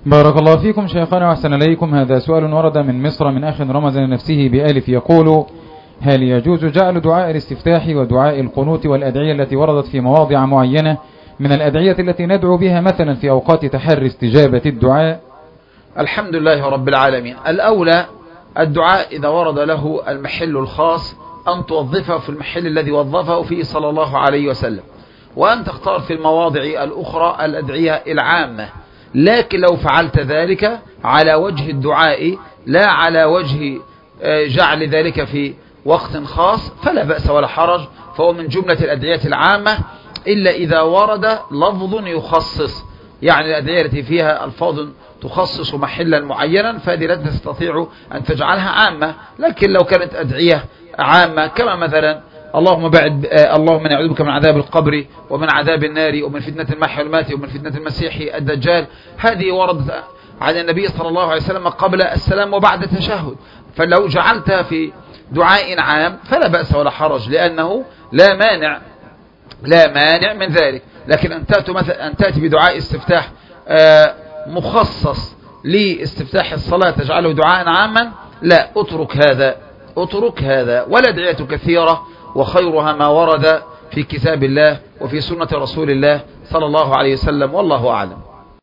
بارك الله فيكم شيخنا وأحسن إليكم. هذا سؤال ورد من مصر من أخ رمز لنفسه بألف، يقول: هل يجوز جعل دعاء الاستفتاح ودعاء القنوت والأدعية التي وردت في مواضع معينة من الأدعية التي ندعو بها مثلا في أوقات تحري استجابة الدعاء؟ الحمد لله رب العالمين. الأولى الدعاء إذا ورد له المحل الخاص أن توظفه في المحل الذي وظفه فيه صلى الله عليه وسلم، وأن تختار في المواضع الأخرى الأدعية العامة. لكن لو فعلت ذلك على وجه الدعاء لا على وجه جعل ذلك في وقت خاص فلا بأس ولا حرج، فهو من جملة الأدعية العامة، إلا إذا ورد لفظ يخصص، يعني الأدعية التي فيها ألفاظ تخصص محلا معينا فهذه لا تستطيع أن تجعلها عامة. لكن لو كانت أدعية عامة كما مثلا اللهم نعوذ بك من عذاب القبر ومن عذاب النار ومن فتنة المحيا والممات ومن فتنة المسيح الدجال، هذه وردت عن النبي صلى الله عليه وسلم قبل السلام وبعد التشهد، فلو جعلتها في دعاء عام فلا بأس ولا حرج، لأنه لا مانع من ذلك. لكن أن تأتي بدعاء استفتاح مخصص لاستفتاح الصلاة تجعله دعاء عاما، لا، اترك هذا. والأدعية كثيرة وخيرها ما ورد في كتاب الله وفي سنة رسول الله صلى الله عليه وسلم، والله أعلم.